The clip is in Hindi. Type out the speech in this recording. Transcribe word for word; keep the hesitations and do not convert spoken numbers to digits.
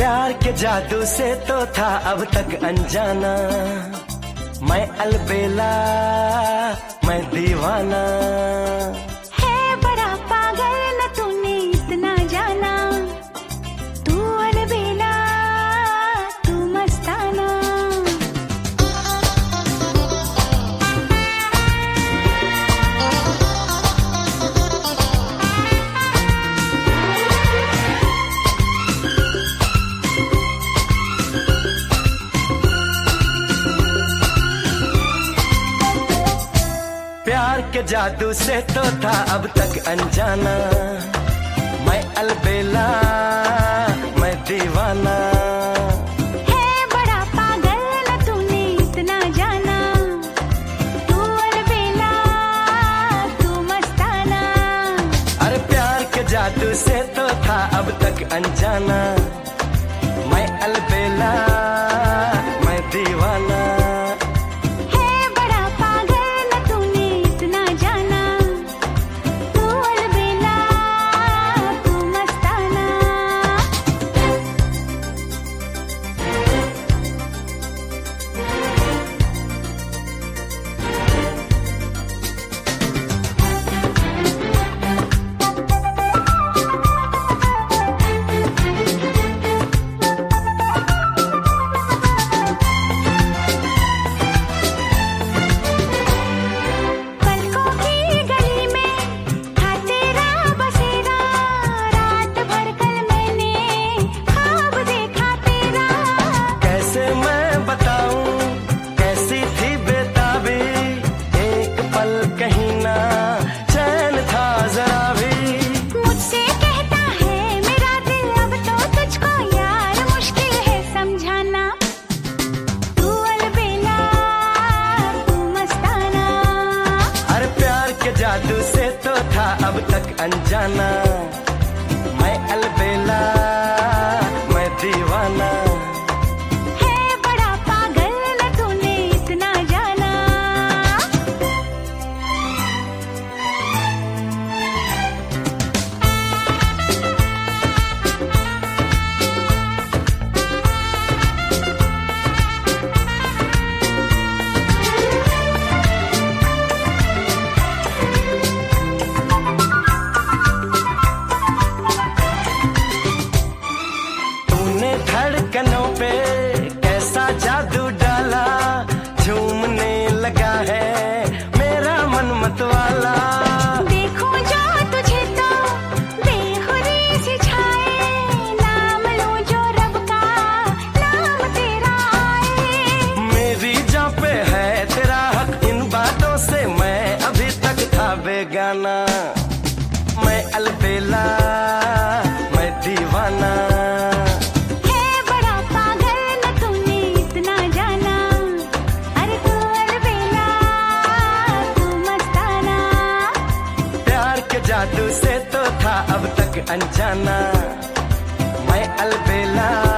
प्यार के जादू से तो था अब तक अनजाना, मैं अलबेला मैं दीवाना। है बड़ा पागल न तूने इतना जाना, तू अलबेला तू मस्ताना। प्यार के जादू से तो था अब तक अनजाना, मैं अलबेला मैं दीवाना। है बड़ा पागल न तूने इतना जाना, तू अलबेला तू मस्ताना। अरे प्यार के जादू से तो था अब तक अनजाना, मैं अलबेला मैं दीवाना। जादू से तो था अब तक अनजाना, मैं अलबेला मैं दीवाना। है बड़ा पागल न तूने इतना जाना। धड़कनों पे कैसा जादू डाला, झूमने लगा है मेरा मन मतवाला। देखो जो तुझे तो बेखुदी से छाए, नाम लो जो रब का नाम तेरा आए। मेरी जान पे है तेरा हक, इन बातों से मैं अभी तक था बेगाना। मैं अलबेला मैं दीवाना। जादू से तो था अब तक अनजाना, मैं अलबेला